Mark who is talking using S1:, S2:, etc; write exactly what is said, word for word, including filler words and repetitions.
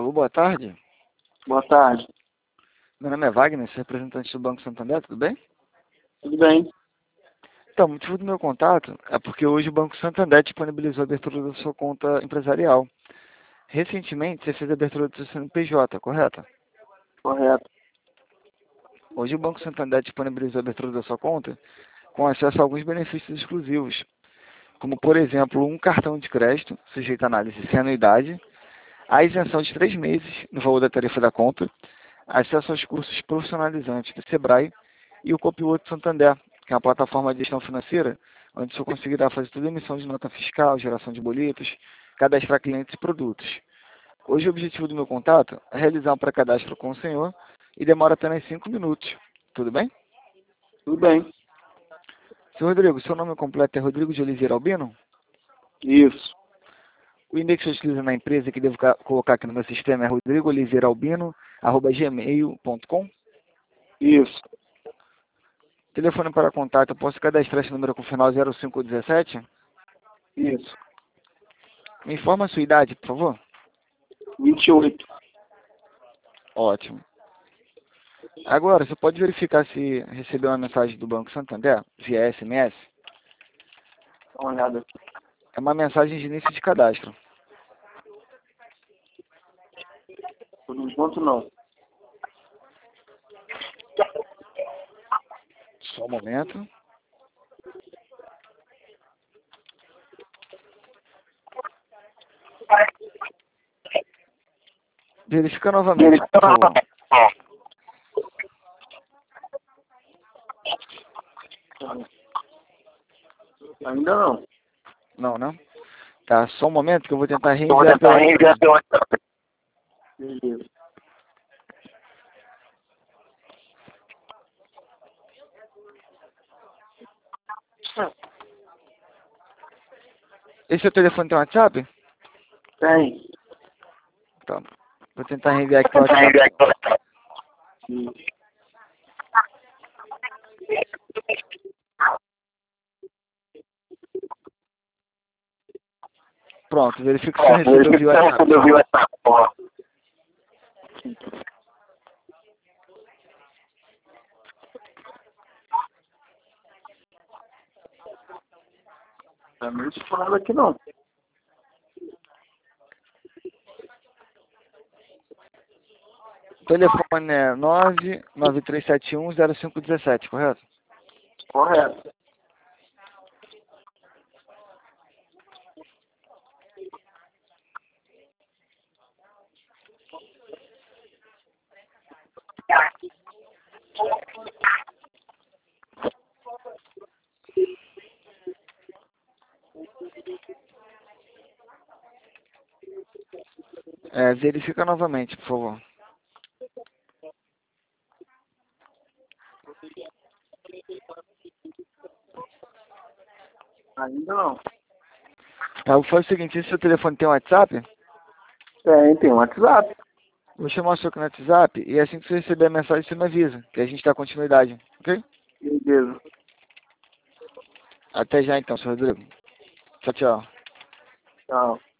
S1: Alô, boa tarde.
S2: Boa tarde.
S1: Meu nome é Wagner, sou representante do Banco Santander, tudo bem?
S2: Tudo bem?
S1: Então, o motivo do meu contato é porque hoje o Banco Santander disponibilizou a abertura da sua conta empresarial. Recentemente, você fez a abertura do seu C N P J, correto?
S2: Correto.
S1: Hoje o Banco Santander disponibilizou a abertura da sua conta com acesso a alguns benefícios exclusivos, como, por exemplo, um cartão de crédito, sujeito a análise sem anuidade, a isenção de três meses no valor da tarifa da conta, acesso aos cursos profissionalizantes do Sebrae e o Copilot Santander, que é uma plataforma de gestão financeira, onde você conseguirá fazer toda a emissão de nota fiscal, geração de boletos, cadastrar clientes e produtos. Hoje o objetivo do meu contato é realizar um pré-cadastro com o senhor e demora apenas cinco minutos. Tudo bem?
S2: Tudo bem.
S1: Senhor Rodrigo, seu nome completo é Rodrigo de Oliveira Albino?
S2: Isso.
S1: O e-mail que você utiliza na empresa, que devo ca- colocar aqui no meu sistema, é rodrigooliveiraalbino arroba gmail ponto com.
S2: Isso.
S1: Telefone para contato, eu posso cadastrar esse número com o final zero cinco um sete?
S2: Isso.
S1: Me informa a sua idade, por favor.
S2: vinte e oito.
S1: Ótimo. Agora, você pode verificar se recebeu uma mensagem do Banco Santander via S M S?
S2: Dá uma olhada aqui.
S1: É uma mensagem de início de cadastro.
S2: Por enquanto não.
S1: Só um momento. Verifica novamente, por favor.
S2: Ainda não.
S1: Não, não? Tá, só um momento que eu vou tentar
S2: Eu vou
S1: reenviar
S2: tentar
S1: pela...
S2: reenviar pelo WhatsApp. Beleza.
S1: Esse seu telefone tem WhatsApp?
S2: Tem.
S1: Tá. Vou tentar reenviar aqui
S2: Vou
S1: pelo
S2: tentar
S1: WhatsApp.
S2: reenviar aqui pelo WhatsApp. Isso.
S1: Pronto, verifica se você
S2: Ó,
S1: recebeu
S2: verifica
S1: via
S2: se você
S1: WhatsApp, por
S2: recebeu via
S1: favor.
S2: WhatsApp. Ó. Tá muito falando aqui não.
S1: O telefone é nove nove três sete um zero cinco um sete, correto?
S2: Correto.
S1: É, verifica novamente, por favor.
S2: Ainda não.
S1: Tá, eu vou fazer o seguinte, esse seu telefone tem WhatsApp?
S2: Tem, tem WhatsApp.
S1: Vou chamar o seu aqui no WhatsApp e assim que você receber a mensagem, você me avisa, que a gente dá continuidade, ok?
S2: Beleza.
S1: Até já então, senhor Rodrigo. Tchau, tchau.
S2: Tchau.